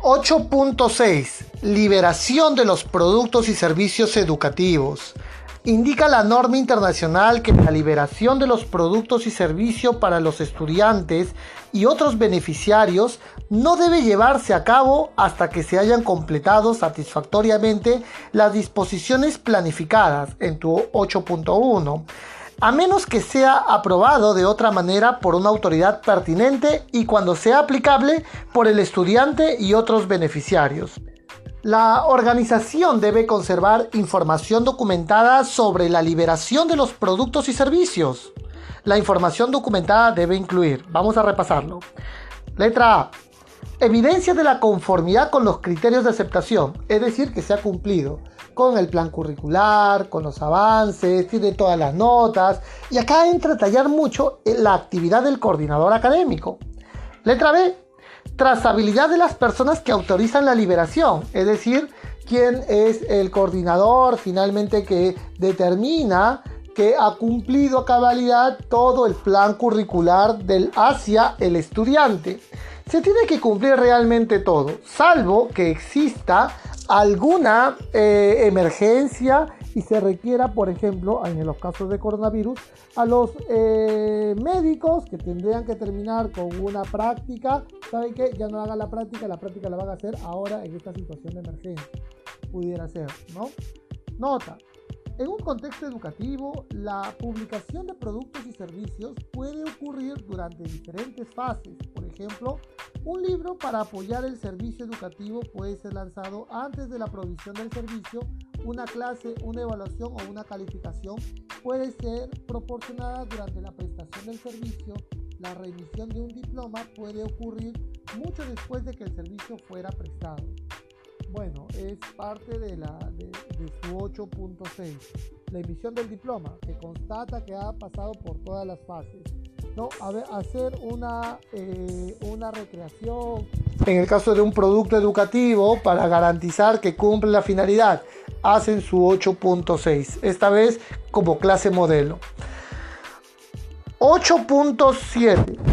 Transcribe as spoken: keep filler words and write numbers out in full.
ocho punto seis. Liberación de los productos y servicios educativos. Indica la norma internacional que la liberación de los productos y servicios para los estudiantes y otros beneficiarios no debe llevarse a cabo hasta que se hayan completado satisfactoriamente las disposiciones planificadas en tu ocho punto uno, a menos que sea aprobado de otra manera por una autoridad pertinente y cuando sea aplicable por el estudiante y otros beneficiarios. La organización debe conservar información documentada sobre la liberación de los productos y servicios. La información documentada debe incluir, vamos a repasarlo. Letra A. Evidencia de la conformidad con los criterios de aceptación, es decir, que se ha cumplido con el plan curricular, con los avances, tiene todas las notas. Y acá entra a tallar mucho la actividad del coordinador académico. Letra B. Trazabilidad de las personas que autorizan la liberación, es decir, quién es el coordinador finalmente que determina que ha cumplido a cabalidad todo el plan curricular del hacia el estudiante. Se tiene que cumplir realmente todo, salvo que exista alguna eh, emergencia y se requiera, por ejemplo, en los casos de coronavirus, a los eh, médicos que tendrían que terminar con una práctica, ¿saben qué? Ya no hagan la práctica, la práctica la van a hacer ahora en esta situación de emergencia. Pudiera ser, ¿no? Nota. En un contexto educativo, la publicación de productos y servicios puede ocurrir durante diferentes fases. Por ejemplo, un libro para apoyar el servicio educativo puede ser lanzado antes de la provisión del servicio. Una clase, una evaluación o una calificación puede ser proporcionada durante la prestación del servicio. La remisión de un diploma puede ocurrir mucho después de que el servicio fuera prestado. Bueno, es parte de, la, de, de su ocho punto seis. La emisión del diploma, que constata que ha pasado por todas las fases. No, a ver, hacer una, eh, una recreación, en el caso de un producto educativo, para garantizar que cumple la finalidad, hacen su ocho punto seis, esta vez como clase modelo. ocho punto siete.